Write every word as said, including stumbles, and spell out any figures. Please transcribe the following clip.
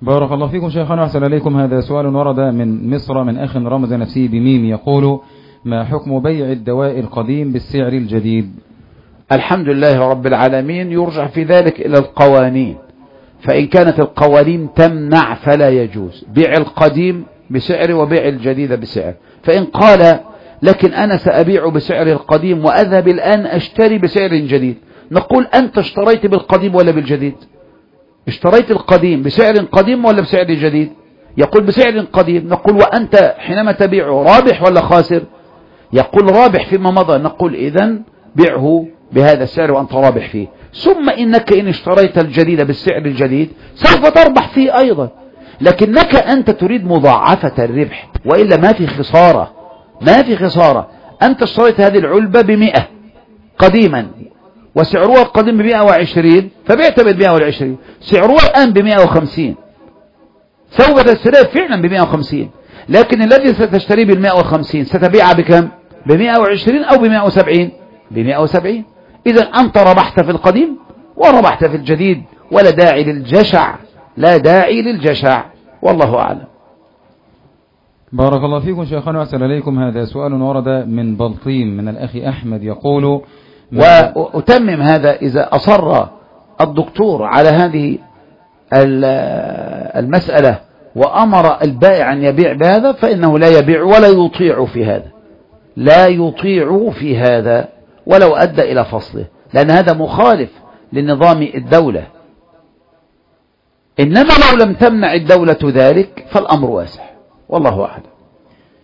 بارك الله فيكم شيخنا وأحسن إليكم. هذا سؤال ورد من مصر من أخ رمز نفسه بميم، يقول: ما حكم بيع الدواء القديم بالسعر الجديد؟ الحمد لله رب العالمين. يرجع في ذلك إلى القوانين، فإن كانت القوانين تمنع فلا يجوز بيع القديم بسعر وبيع الجديد بسعر. فإن قال: لكن أنا سأبيع بسعر القديم وأذهب الآن أشتري بسعر جديد، نقول: أنت اشتريت بالقديم ولا بالجديد؟ اشتريت القديم بسعر قديم ولا بسعر جديد؟ يقول: بسعر قديم. نقول: وأنت حينما تبيع رابح ولا خاسر؟ يقول: رابح فيما مضى. نقول: إذن بيعه بهذا السعر وأنت رابح فيه. ثم إنك إن اشتريت الجديد بالسعر الجديد سوف تربح فيه أيضا، لكنك أنت تريد مضاعفة الربح، وإلا ما في خسارة، ما في خسارة. أنت اشتريت هذه العلبة بمئة قديما وسعرها القديم بمئة وعشرين، فبعت بالمئة والعشرين، سعرها الآن بمئة وخمسين، سوف تشتريها فعلا بمئة وخمسين، لكن الذي ستشتريه بالمئة وخمسين ستبيعها بكم؟ بمئة وعشرين أو بمئة وسبعين؟ بمئة وسبعين. إذا أنت ربحت في القديم وربحت في الجديد، ولا داعي للجشع، لا داعي للجشع، والله أعلم. بارك الله فيكم شيخنا وأحسن إليكم. هذا سؤال ورد من بلطيم من الأخ أحمد، يقول: وأتمم هذا: إذا أصر الدكتور على هذه المسألة وأمر البائع أن يبيع بهذا فإنه لا يبيع ولا يطيع في هذا، لا يطيع في هذا ولو أدى إلى فصله، لأن هذا مخالف لنظام الدولة. إنما لو لم تمنع الدولة ذلك فالأمر واسع، والله أعلم.